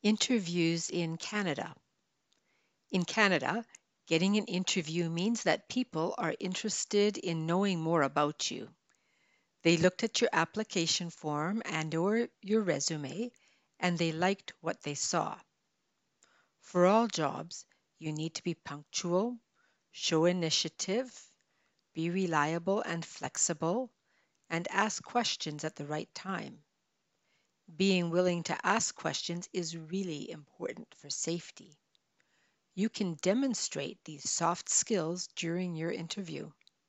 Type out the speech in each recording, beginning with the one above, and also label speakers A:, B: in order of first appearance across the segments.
A: Interviews in Canada. In Canada, getting an interview means that people are interested in knowing more about you. They looked at your application form and/or your resume, and they liked what they saw. For all jobs, you need to be punctual, show initiative, be reliable and flexible, and ask questions at the right time. Being willing to ask questions is really important for safety. You can demonstrate these soft skills during your interview.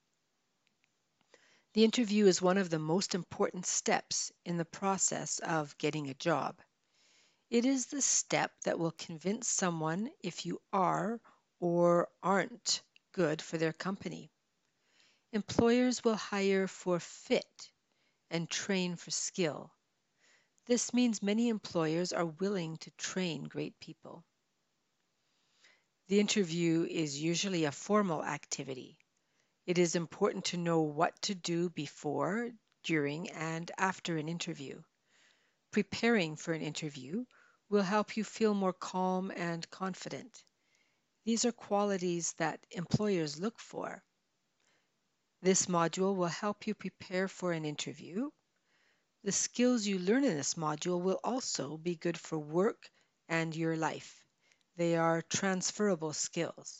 A: The interview is one of the most important steps in the process of getting a job. It is the step that will convince someone if you are or aren't good for their company. Employers will hire for fit and train for skill. This means many employers are willing to train great people. The interview is usually a formal activity. It is important to know what to do before, during, and after an interview. Preparing for an interview will help you feel more calm and confident. These are qualities that employers look for. This module will help you prepare for an interview. The skills you learn in this module will also be good for work and your life. They are transferable skills.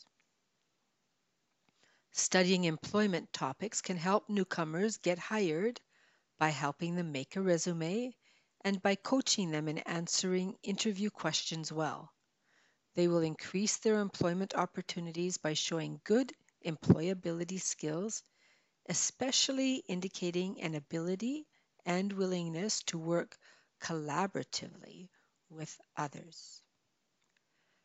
A: Studying employment topics can help newcomers get hired by helping them make a resume and by coaching them in answering interview questions well. They will increase their employment opportunities by showing good employability skills, especially indicating an ability and willingness to work collaboratively with others.